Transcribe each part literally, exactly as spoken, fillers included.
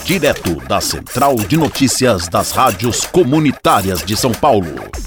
direto da Central de Notícias das Rádios Comunitárias de São Paulo.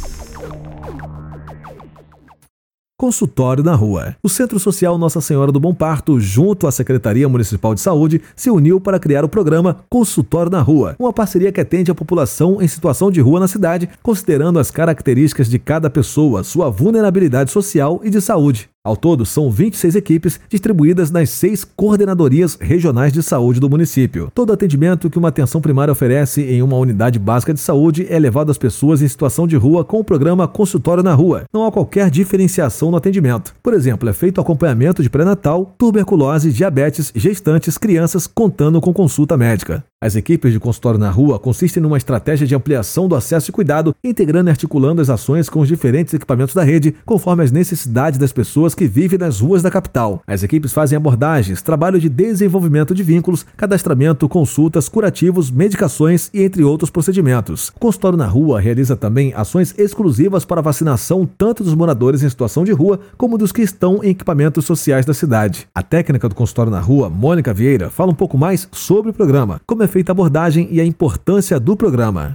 Consultório na Rua. O Centro Social Nossa Senhora do Bom Parto, junto à Secretaria Municipal de Saúde, se uniu para criar o programa Consultório na Rua, uma parceria que atende a população em situação de rua na cidade, considerando as características de cada pessoa, sua vulnerabilidade social e de saúde. Ao todo, são vinte e seis equipes distribuídas nas seis coordenadorias regionais de saúde do município. Todo atendimento que uma atenção primária oferece em uma unidade básica de saúde é levado às pessoas em situação de rua com o programa Consultório na Rua. Não há qualquer diferenciação no atendimento. Por exemplo, é feito acompanhamento de pré-natal, tuberculose, diabetes, gestantes, crianças, contando com consulta médica. As equipes de consultório na rua consistem numa estratégia de ampliação do acesso e cuidado, integrando e articulando as ações com os diferentes equipamentos da rede, conforme as necessidades das pessoas que vivem nas ruas da capital. As equipes fazem abordagens, trabalho de desenvolvimento de vínculos, cadastramento, consultas, curativos, medicações e entre outros procedimentos. O consultório na rua realiza também ações exclusivas para vacinação tanto dos moradores em situação de rua como dos que estão em equipamentos sociais da cidade. A técnica do consultório na rua, Mônica Vieira, fala um pouco mais sobre o programa, como é feita a abordagem e a importância do programa.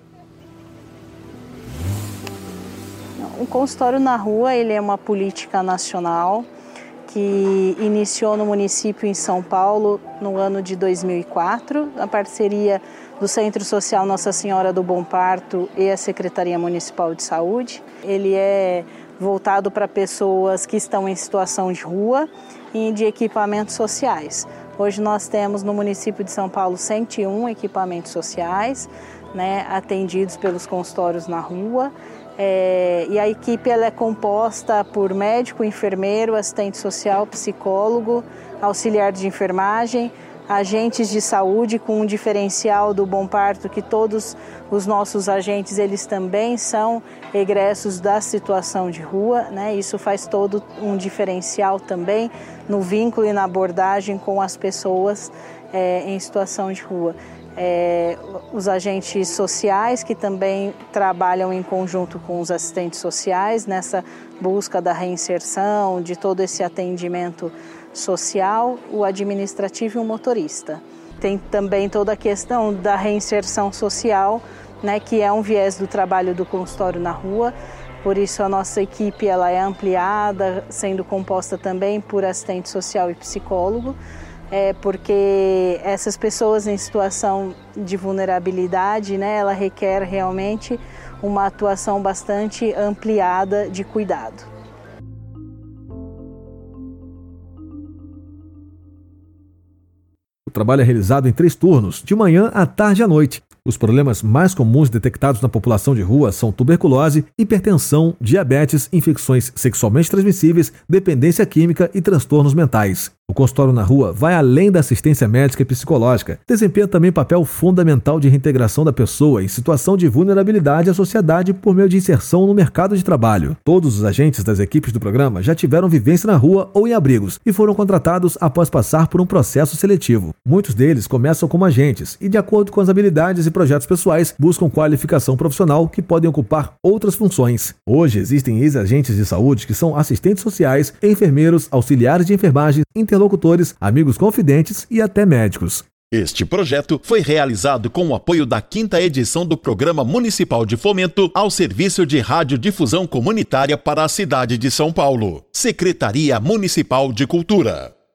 O consultório na rua ele é uma política nacional que iniciou no município em São Paulo no ano de dois mil e quatro, a parceria do Centro Social Nossa Senhora do Bom Parto e a Secretaria Municipal de Saúde. Ele é voltado para pessoas que estão em situação de rua e de equipamentos sociais. Hoje nós temos no município de São Paulo cento e um equipamentos sociais, né, atendidos pelos consultórios na rua. É, e a equipe ela é composta por médico, enfermeiro, assistente social, psicólogo, auxiliar de enfermagem, agentes de saúde, com um diferencial do Bom Parto que todos os nossos agentes eles também são egressos da situação de rua, né? Isso faz todo um diferencial também no vínculo e na abordagem com as pessoas é, em situação de rua. É, os agentes sociais que também trabalham em conjunto com os assistentes sociais nessa busca da reinserção, de todo esse atendimento social, o administrativo e o motorista. Tem também toda a questão da reinserção social, né, que é um viés do trabalho do consultório na rua. Por isso a nossa equipe ela é ampliada, sendo composta também por assistente social e psicólogo, é, porque essas pessoas em situação de vulnerabilidade, né, ela requer realmente uma atuação bastante ampliada de cuidado. O trabalho é realizado em três turnos, de manhã à tarde e à noite. Os problemas mais comuns detectados na população de rua são tuberculose, hipertensão, diabetes, infecções sexualmente transmissíveis, dependência química e transtornos mentais. O consultório na rua vai além da assistência médica e psicológica, desempenha também papel fundamental de reintegração da pessoa em situação de vulnerabilidade à sociedade por meio de inserção no mercado de trabalho. Todos os agentes das equipes do programa já tiveram vivência na rua ou em abrigos e foram contratados após passar por um processo seletivo. Muitos deles começam como agentes e, de acordo com as habilidades e projetos pessoais, buscam qualificação profissional que podem ocupar outras funções. Hoje existem ex-agentes de saúde que são assistentes sociais, enfermeiros, auxiliares de enfermagem, interlocutores, amigos confidentes e até médicos. Este projeto foi realizado com o apoio da quinta edição do Programa Municipal de Fomento ao Serviço de Radiodifusão Comunitária para a cidade de São Paulo. Secretaria Municipal de Cultura.